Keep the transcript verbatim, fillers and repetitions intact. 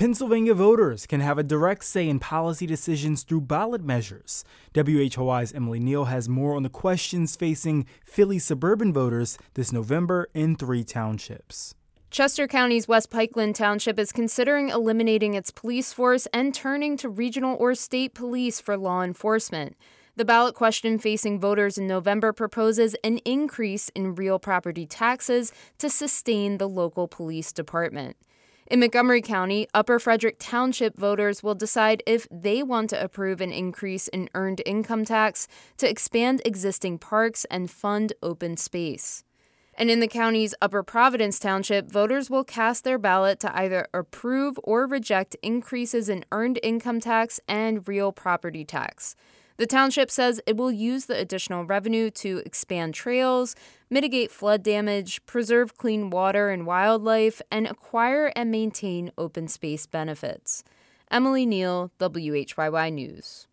Pennsylvania voters can have a direct say in policy decisions through ballot measures. W H Y Y's Emily Neal has more on the questions facing Philly suburban voters this November in three townships. Chester County's West Pikeland Township is considering eliminating its police force and turning to regional or state police for law enforcement. The ballot question facing voters in November proposes an increase in real property taxes to sustain the local police department. In Montgomery County, Upper Frederick Township voters will decide if they want to approve an increase in earned income tax to expand existing parks and fund open space. And in the county's Upper Providence Township, voters will cast their ballot to either approve or reject increases in earned income tax and real property tax. The township says it will use the additional revenue to expand trails, mitigate flood damage, preserve clean water and wildlife, and acquire and maintain open space benefits. Emily Neal, W H Y Y News.